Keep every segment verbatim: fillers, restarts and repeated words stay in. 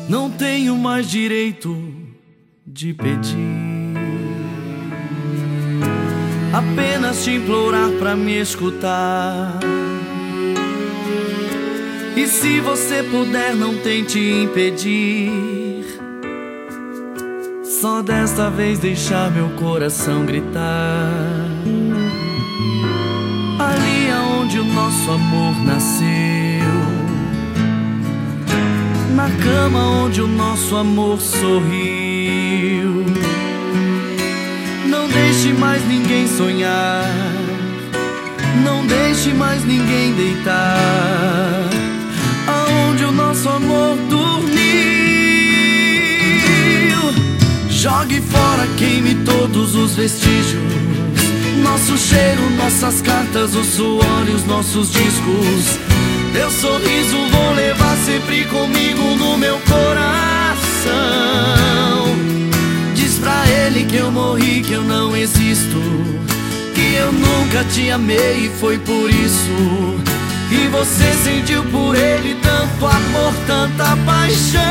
não tenho mais direito de pedir, apenas te implorar pra me escutar. E se você puder, não tente impedir, só desta vez deixar meu coração gritar. Ali aonde o nosso amor nasceu, na cama onde o nosso amor sorriu. Não deixe mais ninguém sonhar, não deixe mais ninguém deitar aonde o nosso amor dormiu. Jogue fora, queime todos os vestígios, nosso cheiro, nossas cartas, o suor e os nossos discos. Teu sorriso vou levar sempre comigo no meu coração. Diz pra ele que eu morri, que eu não existo, que eu nunca te amei e foi por isso. E você sentiu por ele tanto amor, tanta paixão.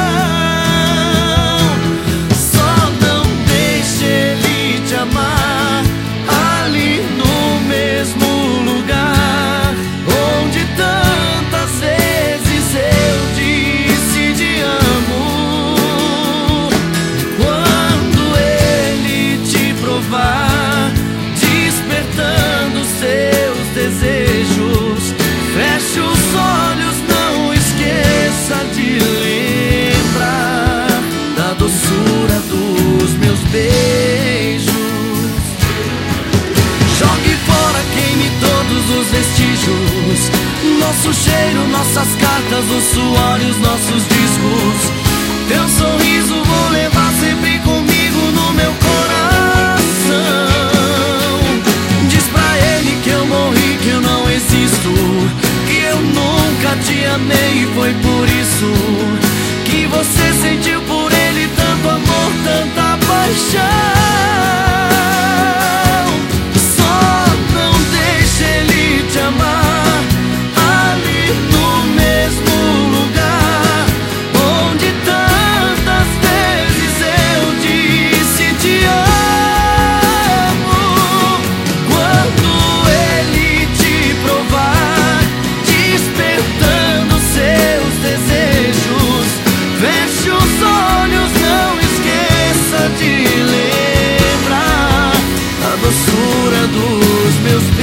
Só não deixe ele te amar ali no mesmo lugar onde tantas vezes eu disse te amo. Quando ele te provar, despertando seus desejos, feche os olhos, não esqueça de lembrar da doçura dos meus beijos. Jogue fora, queime todos os vestígios, nosso cheiro, nossas cartas, o suor e os nossos discos. Teu sorriso vou levar sempre comigo no meu coração. Diz pra ele que eu morri, que eu não existo, que eu nunca te amei e foi por isso que você sentiu por ele tanto amor, tanta paixão. Só não deixe ele te amar ali no mesmo lugar onde tantas vezes eu disse te amo. Quando ele te provar, despertando seus desejos, feche os olhos, não esqueça de lembrar a doçura dos meus